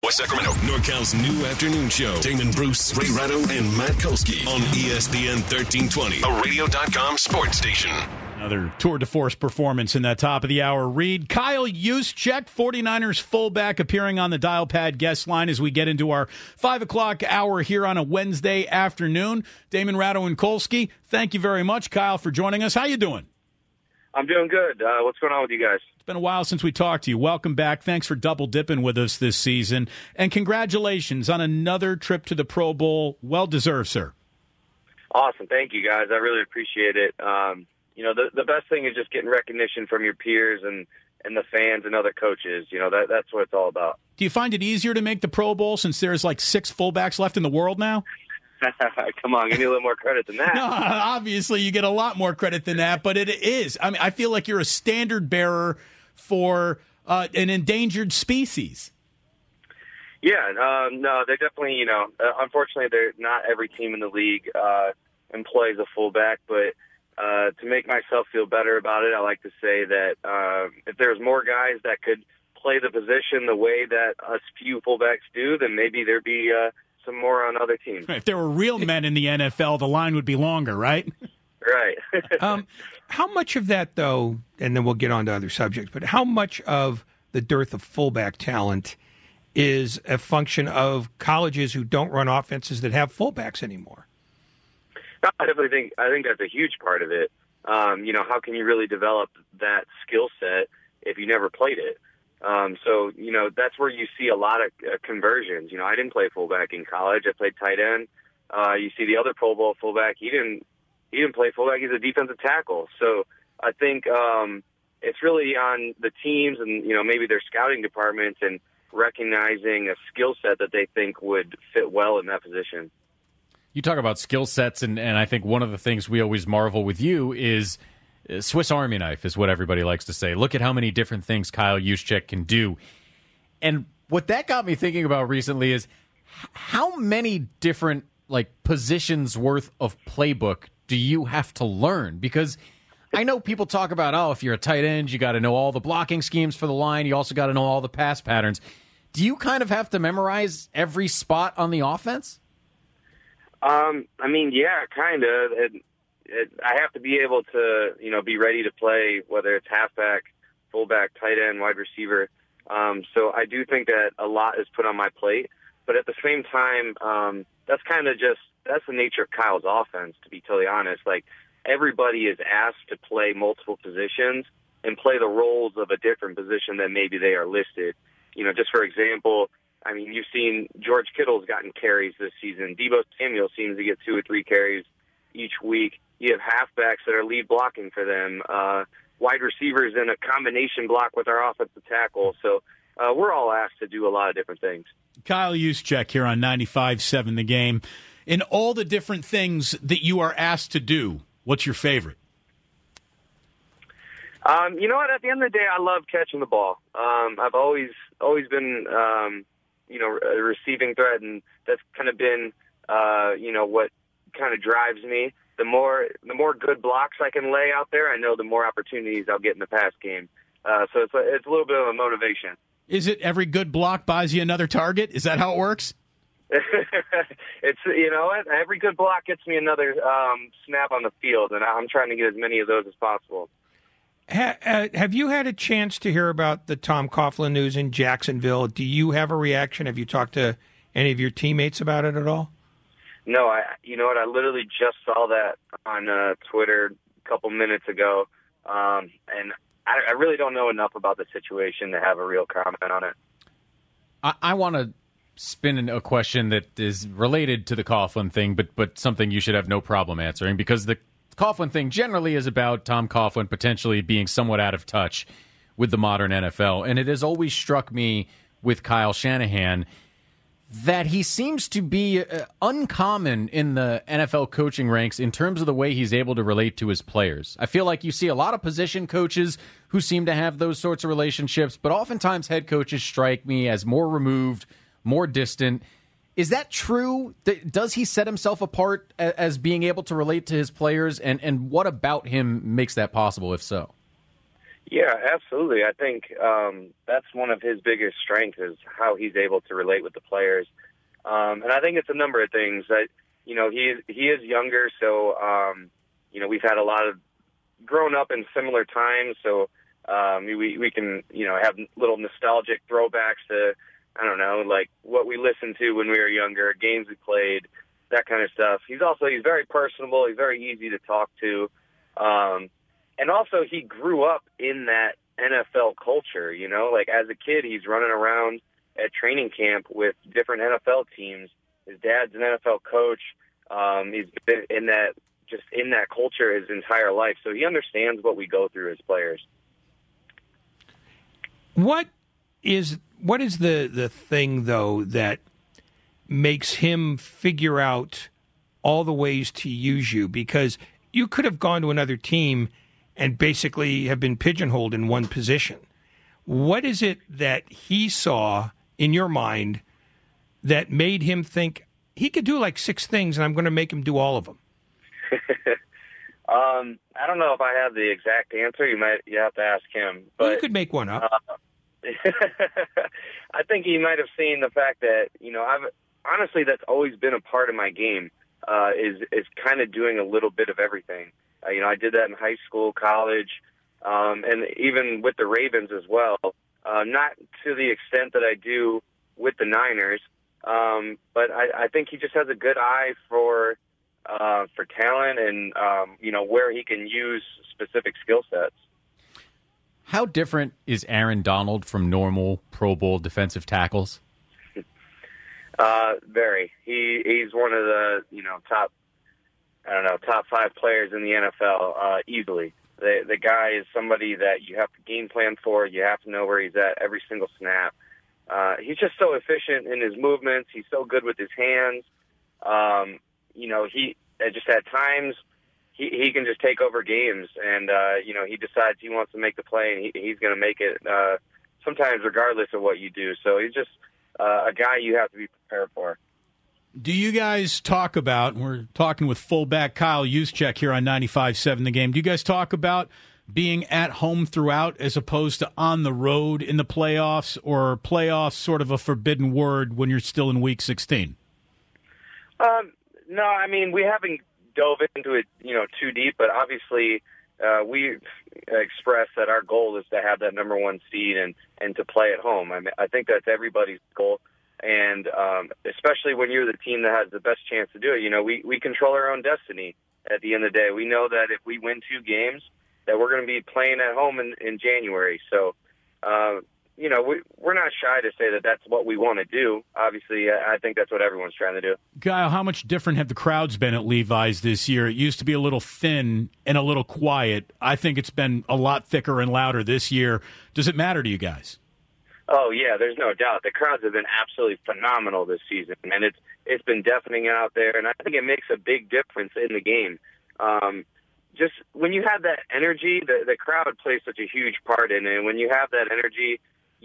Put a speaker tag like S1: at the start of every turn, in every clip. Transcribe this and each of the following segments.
S1: West Sacramento, NorCal's new afternoon show. Damon Bruce, Ray Ratto, and Matt Kolsky on ESPN 1320, a radio.com sports station.
S2: Another tour de force performance in that top of the hour read. Kyle Juszczyk, 49ers fullback, appearing on the dial pad guest line as we get into our 5 o'clock hour here on a Wednesday afternoon. Damon Ratto and Kolsky, thank you very much, Kyle, for joining us. How you doing?
S3: I'm doing good. What's going on with you guys?
S2: It's been a while since we talked to you. Welcome back. Thanks for double dipping with us this season. And congratulations on another trip to the Pro Bowl. Well deserved, sir.
S3: Awesome. Thank you, guys. I really appreciate it. The best thing is just getting recognition from your peers and the fans and other coaches. That's what it's all about.
S2: Do you find it easier to make the Pro Bowl since there's like 6 fullbacks left in the world now?
S3: Come on, give me a little more credit than that.
S2: No, obviously you get a lot more credit than that, but it is. I mean, I feel like you're a standard bearer for an endangered species.
S3: Yeah, no, they're definitely, unfortunately, they're not every team in the league employs a fullback, but to make myself feel better about it, I like to say that if there's more guys that could play the position the way that us few fullbacks do, then maybe there'd be some more on other teams.
S2: If there were real men in the NFL, the line would be longer, right?
S3: Right.
S4: How much of that, though, and then we'll get on to other subjects, but how much of the dearth of fullback talent is a function of colleges who don't run offenses that have fullbacks anymore?
S3: I think that's a huge part of it. How can you really develop that skill set if you never played it? That's where you see a lot of conversions. I didn't play fullback in college. I played tight end. You see the other Pro Bowl fullback. He didn't play fullback. He's a defensive tackle. So I think it's really on the teams and, maybe their scouting departments and recognizing a skill set that they think would fit well in that position.
S5: You talk about skill sets, and I think one of the things we always marvel with you is Swiss Army knife is what everybody likes to say. Look at how many different things Kyle Juszczyk can do. And what that got me thinking about recently is how many different positions worth of playbook do you have to learn? Because I know people talk about, if you're a tight end, you got to know all the blocking schemes for the line. You also got to know all the pass patterns. Do you kind of have to memorize every spot on the offense?
S3: Yeah, kind of. I have to be able to, be ready to play, whether it's halfback, fullback, tight end, wide receiver. So I do think that a lot is put on my plate. But at the same time, that's the nature of Kyle's offense, to be totally honest. Everybody is asked to play multiple positions and play the roles of a different position than maybe they are listed. Just for example, you've seen George Kittle's gotten carries this season. Deebo Samuel seems to get 2 or 3 carries each week. You have halfbacks that are lead blocking for them, wide receivers in a combination block with our offensive tackle. So we're all asked to do a lot of different things. Kyle
S2: Juszczyk here on 95.7 The Game. In all the different things that you are asked to do, what's your favorite?
S3: You know what? At the end of the day, I love catching the ball. I've always been, a receiving threat, and that's kind of been, what kind of drives me. The more good blocks I can lay out there, I know the more opportunities I'll get in the pass game. So it's a little bit of a motivation.
S2: Is it every good block buys you another target? Is that how it works?
S3: It's every good block gets me another snap on the field, and I'm trying to get as many of those as possible.
S4: Have you had a chance to hear about the Tom Coughlin news in Jacksonville? Do you have a reaction? Have you talked to any of your teammates about it at all?
S3: No, you know what? I literally just saw that on Twitter a couple minutes ago, and I really don't know enough about the situation to have a real comment on it.
S5: I want to spin in a question that is related to the Coughlin thing, but something you should have no problem answering, because the Coughlin thing generally is about Tom Coughlin potentially being somewhat out of touch with the modern NFL. And it has always struck me with Kyle Shanahan that he seems to be uncommon in the NFL coaching ranks in terms of the way he's able to relate to his players. I feel like you see a lot of position coaches who seem to have those sorts of relationships, but oftentimes head coaches strike me as more removed, more distant. Is that true? Does he set himself apart as being able to relate to his players? And what about him makes that possible, if so?
S3: Yeah, absolutely. I think that's one of his biggest strengths is how he's able to relate with the players. And I think it's a number of things that, he is younger. So, we've had a lot of grown up in similar times. So we can, have little nostalgic throwbacks to, I don't know, like what we listened to when we were younger, games we played, that kind of stuff. He's very personable. He's very easy to talk to. And also, he grew up in that NFL culture, like as a kid, he's running around at training camp with different NFL teams. His dad's an NFL coach. He's been in that culture his entire life. So he understands what we go through as players.
S4: What is the thing, though, that makes him figure out all the ways to use you? Because you could have gone to another team and basically have been pigeonholed in one position. What is it that he saw in your mind that made him think he could do like 6 things and I'm going to make him do all of them?
S3: I don't know if I have the exact answer. You have to ask him. But
S4: you could make one up.
S3: I think he might have seen the fact that, honestly, that's always been a part of my game, is kind of doing a little bit of everything. I did that in high school, college, and even with the Ravens as well. Not to the extent that I do with the Niners, but I think he just has a good eye for talent and where he can use specific skill sets.
S5: How different is Aaron Donald from normal Pro Bowl defensive tackles?
S3: Very. He's one of the top 5 players in the NFL easily. The guy is somebody that you have to game plan for. You have to know where he's at every single snap. He's just so efficient in his movements. He's so good with his hands. He just at times he can just take over games, and he decides he wants to make the play, and he's going to make it. Sometimes regardless of what you do. So he's just a guy you have to be prepared for.
S2: Do you guys talk about, we're talking with fullback Kyle Juszczyk here on 95.7 The Game, do you guys talk about being at home throughout as opposed to on the road in the playoffs, or playoffs sort of a forbidden word when you're still in Week 16?
S3: No, I mean, we haven't dove into it, too deep, but obviously we expressed that our goal is to have that number 1 seed and to play at home. I mean, I think that's everybody's goal. And especially when you're the team that has the best chance to do it, we control our own destiny at the end of the day. We know that if we win 2 games, that we're going to be playing at home in January. So, we're not shy to say that that's what we want to do. Obviously, I think that's what everyone's trying to do.
S2: Kyle, how much different have the crowds been at Levi's this year? It used to be a little thin and a little quiet. I think it's been a lot thicker and louder this year. Does it matter to you guys?
S3: Oh, yeah, there's no doubt. The crowds have been absolutely phenomenal this season, and it's been deafening out there, and I think it makes a big difference in the game. Just when you have that energy, the crowd plays such a huge part in it, and when you have that energy,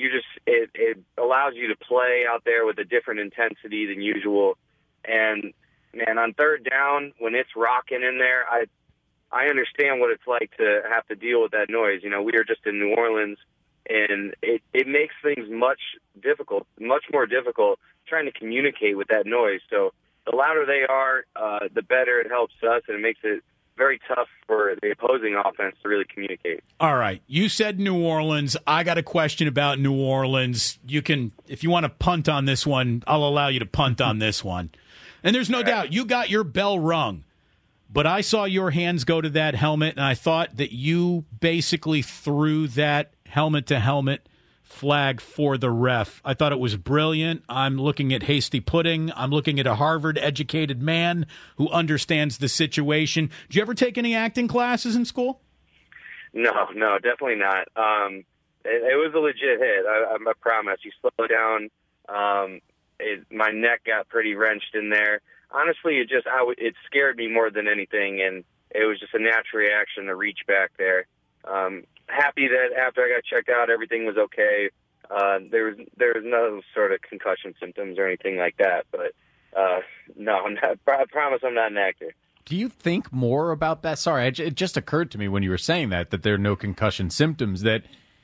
S3: it allows you to play out there with a different intensity than usual. And, man, on third down, when it's rocking in there, I understand what it's like to have to deal with that noise. We were just in New Orleans, and it makes things much more difficult trying to communicate with that noise. So the louder they are, the better it helps us, and it makes it very tough for the opposing offense to really communicate.
S2: All right. You said New Orleans. I got a question about New Orleans. You can, if you want to punt on this one, I'll allow you to punt on this one. And there's no doubt you got your bell rung. But I saw your hands go to that helmet, and I thought that you basically threw that helmet-to-helmet flag for the ref. I thought it was brilliant. I'm looking at hasty pudding. I'm looking at a Harvard-educated man who understands the situation. Did you ever take any acting classes in school?
S3: No, definitely not. It was a legit hit. I promise. You slow it down. My neck got pretty wrenched in there. Honestly, it scared me more than anything, and it was just a natural reaction to reach back there. Happy that after I got checked out, everything was okay. There was no sort of concussion symptoms or anything like that. But no, I promise I'm not an actor.
S5: do you think more about that? Sorry, it just occurred to me when you were saying that there are no concussion symptoms. That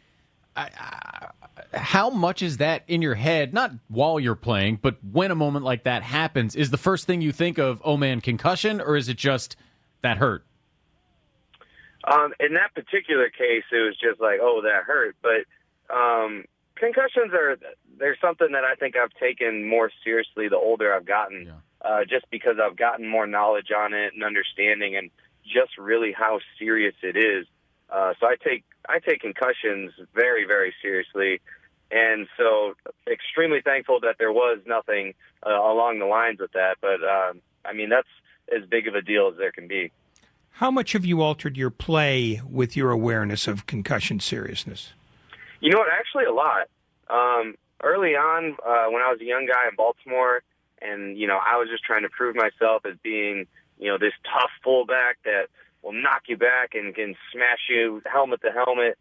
S5: how much is that in your head? Not while you're playing, but when a moment like that happens, is the first thing you think of, oh man, concussion, or is it just that hurt?
S3: In that particular case, it was just like, oh, that hurt. But concussions they're something that I think I've taken more seriously the older I've gotten, just because I've gotten more knowledge on it and understanding and just really how serious it is. So I take concussions very, very seriously. And so extremely thankful that there was nothing along the lines with that. But, I mean, that's as big of a deal as there can be.
S4: How much have you altered your play with your awareness of concussion seriousness?
S3: You know what? Actually, a lot. Early on, when I was a young guy in Baltimore, and, you know, I was just trying to prove myself as being, you know, this tough fullback that will knock you back and can smash you helmet to helmet.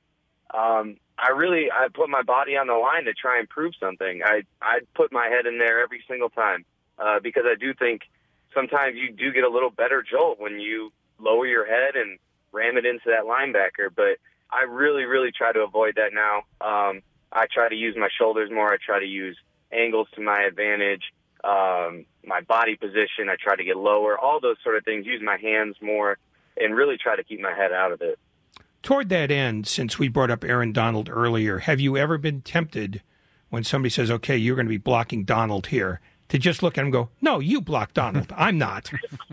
S3: I put my body on the line to try and prove something. I put my head in there every single time, because I do think sometimes you do get a little better jolt when you lower your head and ram it into that linebacker. But I really, really try to avoid that now. I try to use my shoulders more. I try to use angles to my advantage, my body position. I try to get lower, all those sort of things, use my hands more, and really try to keep my head out of it.
S4: Toward that end, since we brought up Aaron Donald earlier, have you ever been tempted when somebody says, okay, you're going to be blocking Donald here, to just look at him and go, no, you block Donald, I'm not?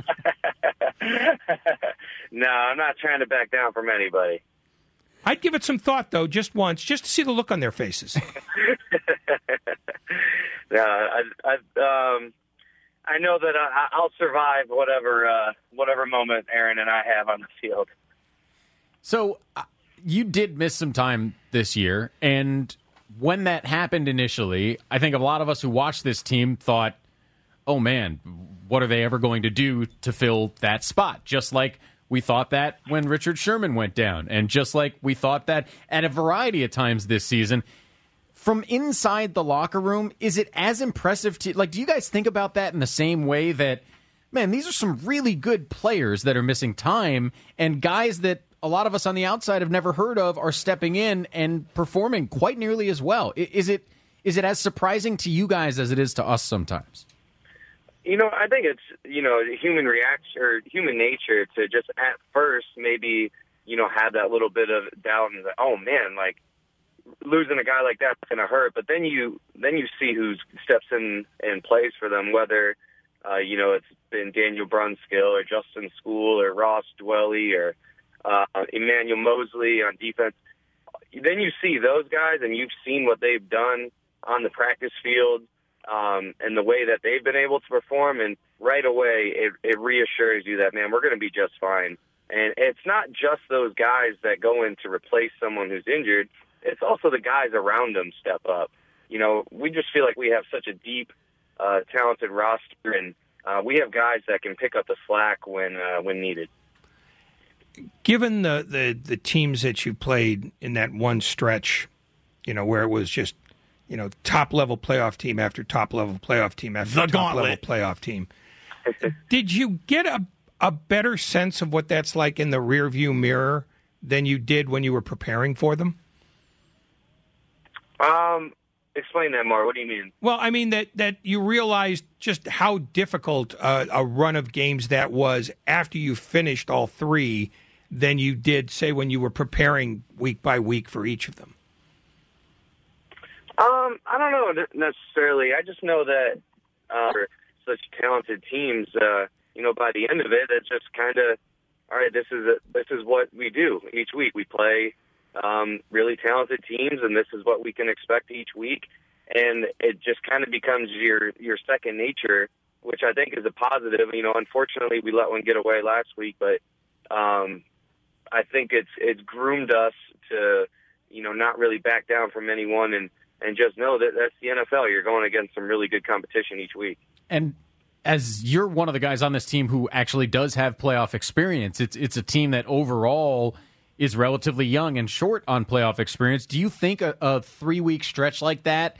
S3: No, I'm not trying to back down from anybody.
S4: I'd give it some thought, though, just once, just to see the look on their faces.
S3: No, I know that I'll survive whatever moment Aaron and I have on the field.
S5: So you did miss some time this year, and when that happened initially, I think a lot of us who watched this team thought, oh man, what are they ever going to do to fill that spot? Just like we thought that when Richard Sherman went down, and just like we thought that at a variety of times this season. From inside the locker room, is it as impressive to, like, do you guys think about that in the same way that, man, these are some really good players that are missing time, and guys that a lot of us on the outside have never heard of are stepping in and performing quite nearly as well? Is it as surprising to you guys as it is to us sometimes?
S3: You know, I think it's, you know, human reaction or human nature to just at first maybe, you know, have that little bit of doubt and, oh man, like, losing a guy like that's going to hurt. But then you see who steps in and plays for them, whether, you know, it's been Daniel Brunskill or Justin School or Ross Dwelly or Emmanuel Mosley on defense. Then you see those guys and you've seen what they've done on the practice field and the way that they've been able to perform. And right away, it reassures you that, man, we're going to be just fine. And it's not just those guys that go in to replace someone who's injured. It's also the guys around them step up. You know, we just feel like we have such a deep, talented roster, and we have guys that can pick up the slack when needed.
S4: Given the teams that you played in that one stretch, you know, where it was just, you know, top-level playoff team after top-level playoff team after top-level playoff team, did you get a better sense of what that's like in the rearview mirror than you did when you were preparing for them?
S3: Explain that more. What do you mean?
S4: Well, I mean that you realized just how difficult a run of games that was after you finished all three than you did, say, when you were preparing week by week for each of them.
S3: I don't know necessarily. I just know that for such talented teams, you know, by the end of it, it's just kind of, all right, this is what we do each week. We play really talented teams, and this is what we can expect each week. And it just kind of becomes your second nature, which I think is a positive. You know, unfortunately, we let one get away last week, but I think it's groomed us to, you know, not really back down from anyone and just know that that's the NFL. You're going against some really good competition each week. And
S5: as you're one of the guys on this team who actually does have playoff experience, it's a team that overall is relatively young and short on playoff experience. Do you think a 3-week stretch like that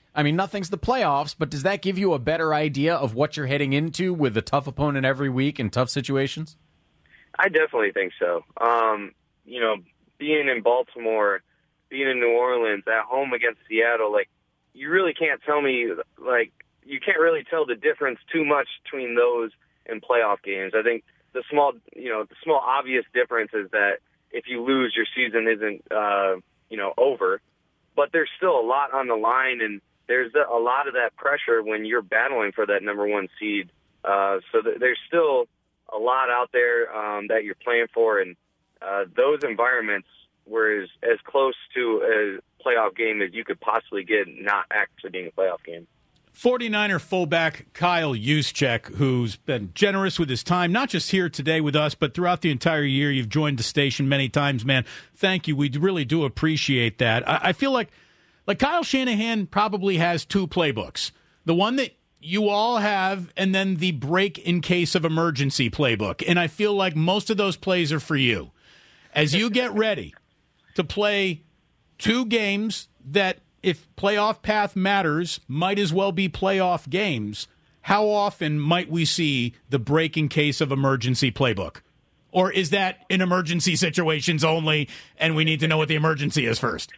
S5: I mean, nothing's the playoffs, but does that give you a better idea of what you're heading into with a tough opponent every week in tough situations?
S3: I definitely think so. Being in Baltimore, being in New Orleans, at home against Seattle, you really can't tell me, you can't really tell the difference too much between those and playoff games. I think the small obvious difference is that if you lose, your season isn't, over. But there's still a lot on the line, and there's a lot of that pressure when you're battling for that number one seed. There's still a lot out there that you're playing for, and those environments were as close to a playoff game as you could possibly get, not actually being a playoff game.
S2: 49er fullback Kyle Juszczyk, who's been generous with his time, not just here today with us, but throughout the entire year. You've joined the station many times, man. Thank you. We really do appreciate that. I feel like Kyle Shanahan probably has two playbooks. The one that you all have, and then the break in case of emergency playbook. And I feel like most of those plays are for you. As you get ready to play two games that, if playoff path matters, might as well be playoff games, how often might we see the break in case of emergency playbook? Or is that in emergency situations only, and we need to know what the emergency is first?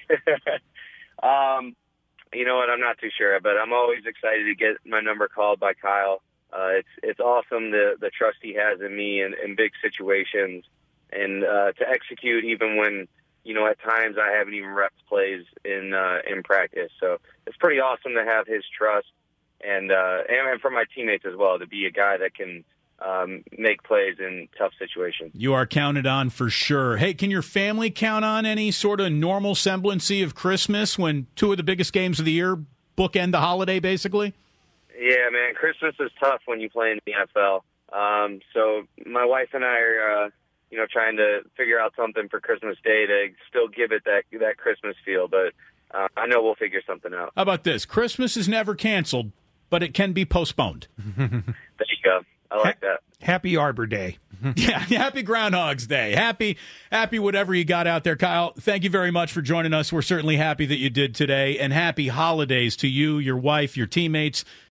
S3: You know what? I'm not too sure, but I'm always excited to get my number called by Kyle. It's awesome the trust he has in me in big situations, and to execute even when, at times I haven't even repped plays in practice. So it's pretty awesome to have his trust, and for my teammates as well, to be a guy that can make plays in tough situations.
S2: You are counted on for sure. Hey, can your family count on any sort of normal semblancy of Christmas when two of the biggest games of the year bookend the holiday, basically?
S3: Yeah, man, Christmas is tough when you play in the NFL. So my wife and I are trying to figure out something for Christmas Day to still give it that Christmas feel, but I know we'll figure something out.
S2: How about this? Christmas is never canceled, but it can be postponed.
S3: There you go. I like that.
S4: Happy Arbor Day.
S2: Yeah, happy Groundhog's Day. Happy whatever you got out there. Kyle, thank you very much for joining us. We're certainly happy that you did today, and happy holidays to you, your wife, your teammates,